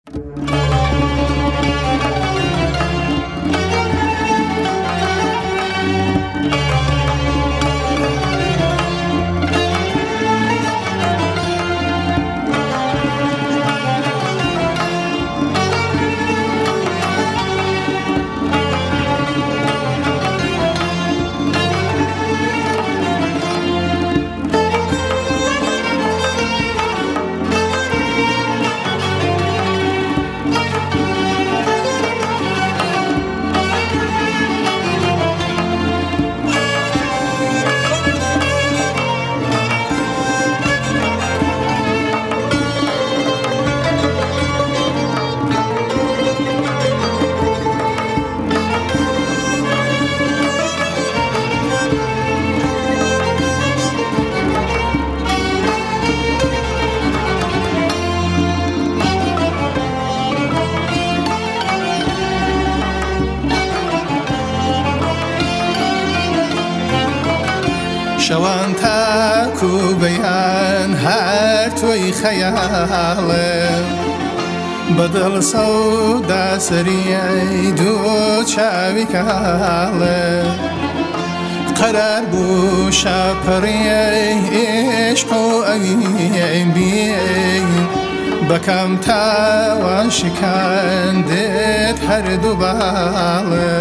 شەوان تاک و بەیان هەر تۆی خەیاڵێ بەدڵ سەودا سەریای دوو چاوی کاڵێ قەرار بوو شاپەڕیەی عێشق و ئەوی بێ بەکەم تاوان شکاندێت هەردوو باڵێ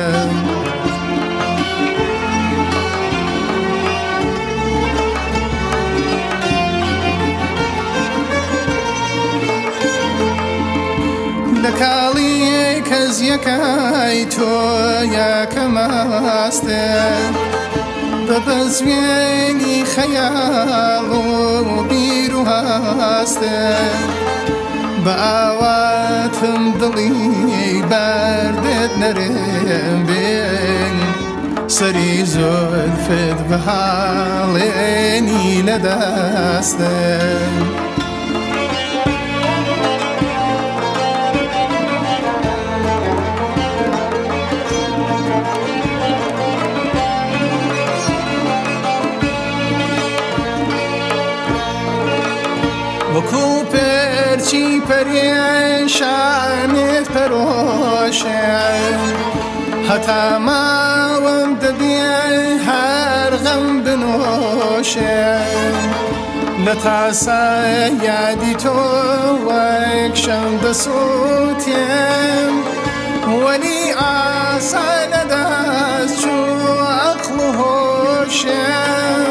لە کاڵی کەس یەکای تۆ یاکە ماستێ بە بەزوێنی خەیاڵ و بیر و هاستێ بە ئاواتم دڵی بەردێت نەرێم بێن سەری زولفت بە هاڵێنی لەدەستێ وەکو پەرچی پەریشانت پەرۆشێ هەتا ماوەم دەبێ هەر غەم بنۆشێ لە تاسای یادی تۆ وەک شەمدە سووتێم وەلی ئاسانە دەست چوو عەقڵ و هۆشێم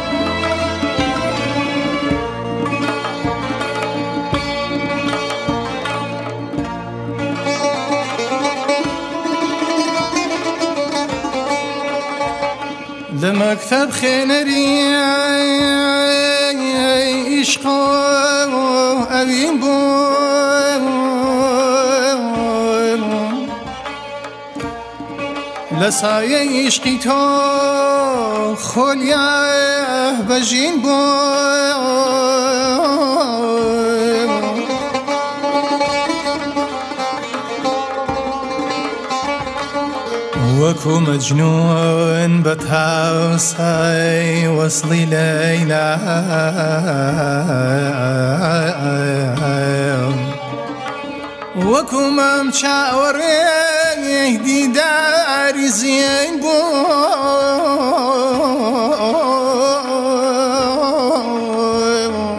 لە مەکتەب خوێنەری عیشق و ئەوین بووم لە سایەی عیشقی تۆ خۆلیا بەژین بووم وەکو مەجنون بە تاسای وەسڵی لەیلا وەکو مەم چاوەڕێی دیداری زین بووم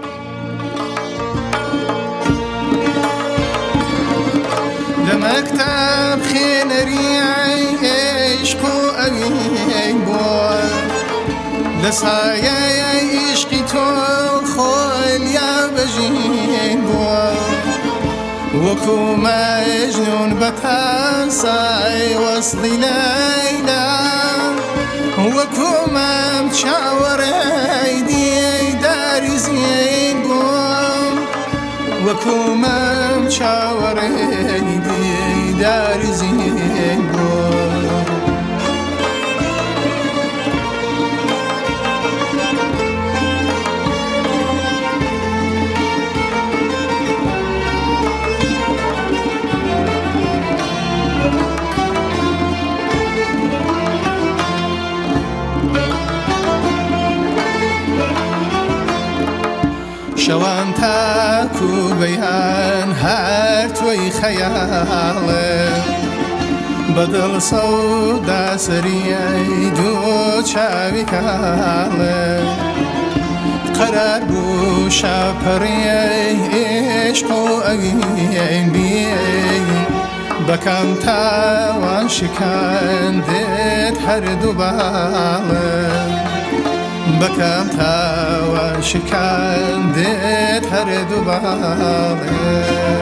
لە مەکتەب خوێنەری عیشق و ئەوین بووە لە سایەی عیشقی تۆ خۆلیا بەژین بووە وەکو مەجنون بە تاسای وەسڵی لەیلا وەکو مەم چاوەڕێی دیداری زین بووم وەکو مەم چاوەڕێی دیداری زین بووم شەوان تاک و بەیان هەر وي خيالي بدل صودا سريعي دو چاوي كالي قرار بو شاپريعي عشقو اغين بيعي بكم تاوان شكاندت هر دو بالي بكم تاوان شكاندت هر دو بالي